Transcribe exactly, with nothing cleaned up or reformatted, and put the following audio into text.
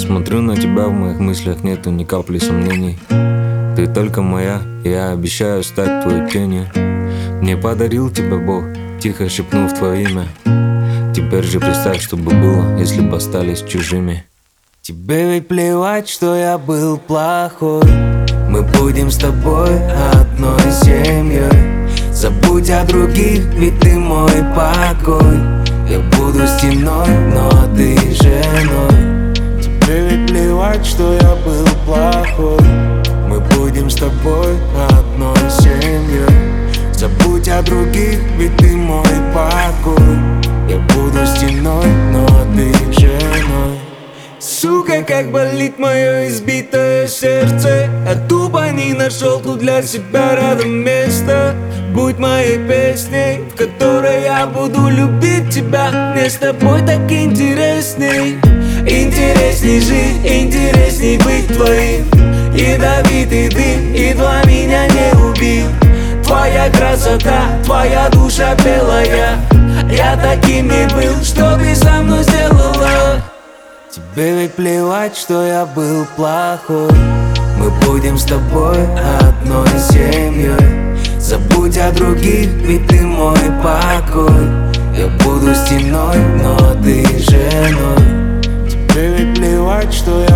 Смотрю на тебя, в моих мыслях нету ни капли сомнений. Ты только моя, я обещаю стать твоей тенью. Мне подарил тебя Бог, тихо шепнув твое имя. Теперь же представь, что бы было, если бы остались чужими. Тебе ведь плевать, что я был плохой. Мы будем с тобой одной семьей. Забудь о других, ведь ты мой покой. Я буду стеной, но ты женой. Тебе ведь плевать, что я был плохой. Мы будем с тобой одной семьей. Забудь о других, ведь ты мой покой. Я буду стеной, но ты женой. Сука, как болит мое избитое сердце. Я тупо не нашел тут для себя рядом место. Будь моей песней, в которой я буду любить тебя. Мне с тобой так интересней. Интересней жить, интересней быть твоим. Ядовитый дым едва меня не убил. Твоя красота, твоя душа белая. Я таким не был, что ты со мной сделала. Тебе ведь плевать, что я был плохой. Мы будем с тобой одной семьей. Забудь о других, ведь ты мой покой. Я буду стеной, но ты женой. Тебе ведь плевать, что